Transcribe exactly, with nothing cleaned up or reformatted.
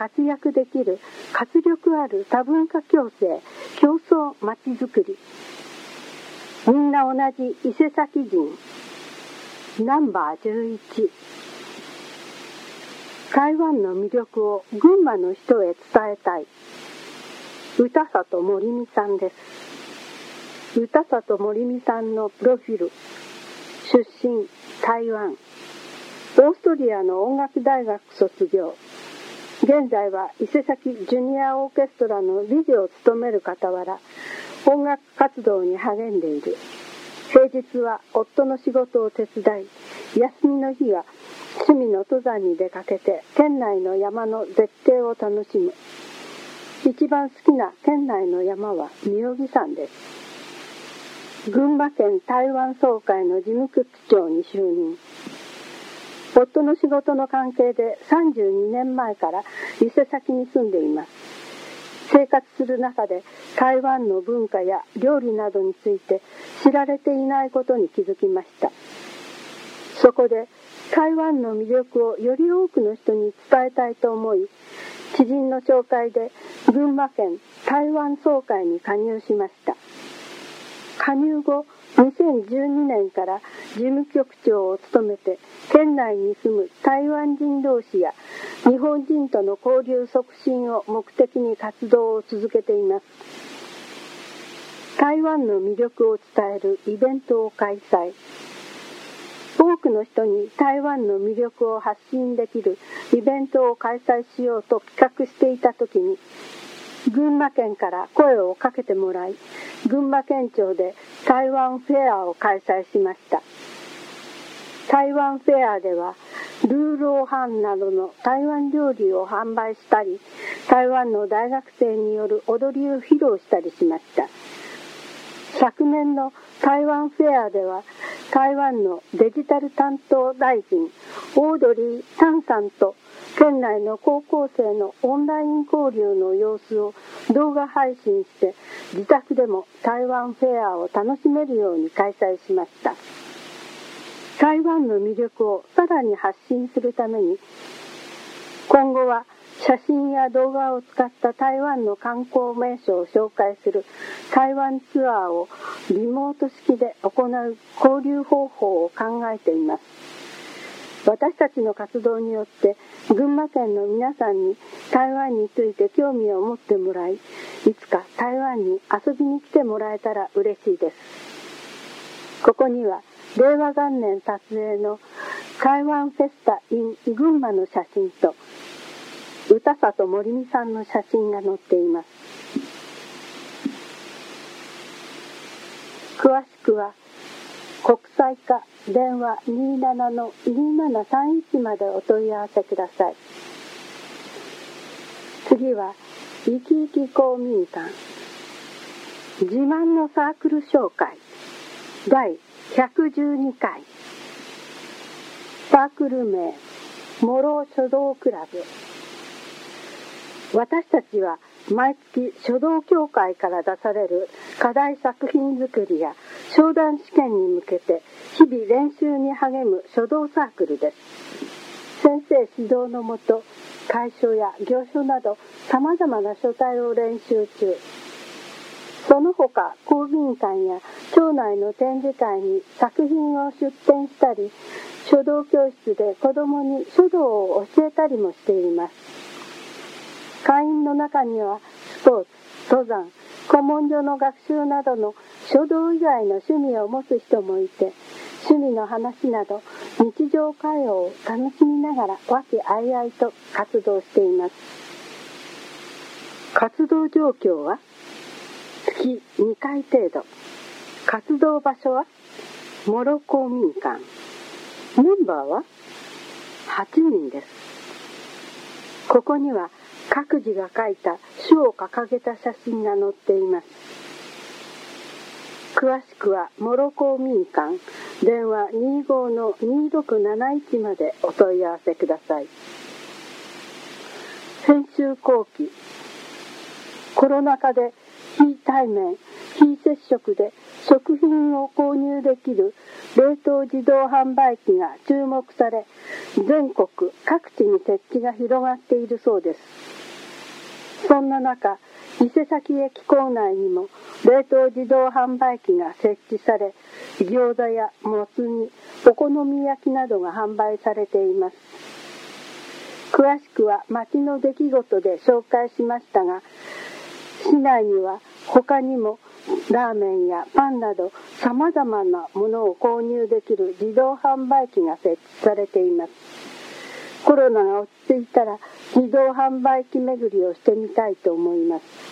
活躍できる活力ある多文化共生競争まちづくり。みんな同じ伊勢崎人ナンバーじゅういち。台湾の魅力を群馬の人へ伝えたい。歌里森美さんです。歌里森美さんのプロフィール。出身台湾。オーストリアの音楽大学卒業。現在は伊勢崎ジュニアオーケストラの理事を務める傍ら、音楽活動に励んでいる。平日は夫の仕事を手伝い、休みの日は趣味の登山に出かけて県内の山の絶景を楽しむ。一番好きな県内の山は妙義山です。群馬県台湾総会の事務局長に就任。夫の仕事の関係でさんじゅうにねんまえから伊勢崎に住んでいます。生活する中で台湾の文化や料理などについて知られていないことに気づきました。そこで台湾の魅力をより多くの人に伝えたいと思い、知人の紹介で群馬県台湾総会に加入しました。加入後にせんじゅうにねんから事務局長を務めて、県内に住む台湾人同士や日本人との交流促進を目的に活動を続けています。台湾の魅力を伝えるイベントを開催。多くの人に台湾の魅力を発信できるイベントを開催しようと企画していた時に、群馬県から声をかけてもらい、群馬県庁で台湾フェアを開催しました。台湾フェアではルーローハンなどの台湾料理を販売したり、台湾の大学生による踊りを披露したりしました。昨年の台湾フェアでは、台湾のデジタル担当大臣オードリー・タンさんと県内の高校生のオンライン交流の様子を動画配信して、自宅でも台湾フェアを楽しめるように開催しました。台湾の魅力をさらに発信するために、今後は写真や動画を使った台湾の観光名所を紹介する台湾ツアーをリモート式で行う交流方法を考えています。私たちの活動によって群馬県の皆さんに台湾について興味を持ってもらい、いつか台湾に遊びに来てもらえたら嬉しいです。ここには令和元年撮影の台湾フェスタ in 群馬の写真と歌里森美さんの写真が載っています。詳しくは国際課電話 にじゅうななのにじゅうななさんいち までお問い合わせください。次は生き生き公民館自慢のサークル紹介だいひゃくじゅうにかい。サークル名諸書道クラブ。私たちは毎月書道協会から出される課題作品作りや商談試験に向けて日々練習に励む書道サークルです。先生指導のもと、楷書や行書などさまざまな書体を練習中。その他公民館や町内の展示会に作品を出展したり、書道教室で子どもに書道を教えたりもしています。会員の中にはスポーツ、登山、古文書の学習などの書道以外の趣味を持つ人もいて、趣味の話など日常会話を楽しみながら和気あいあいと活動しています。活動状況は月にかい程度。活動場所は諸公民館。メンバーははちにんです。ここには各自が書いた書を掲げた写真が載っています。詳しくは諸公民館電話 にじゅうごのにろくなないち までお問い合わせください。編集後期コロナ禍で非対面非接触で食品を購入できる冷凍自動販売機が注目され、全国各地に設置が広がっているそうです。そんな中、伊勢崎駅構内にも冷凍自動販売機が設置され、餃子やもつ煮、お好み焼きなどが販売されています。詳しくは街の出来事で紹介しましたが、市内には他にもラーメンやパンなどさまざまなものを購入できる自動販売機が設置されています。コロナが落ち着いたら自動販売機巡りをしてみたいと思います。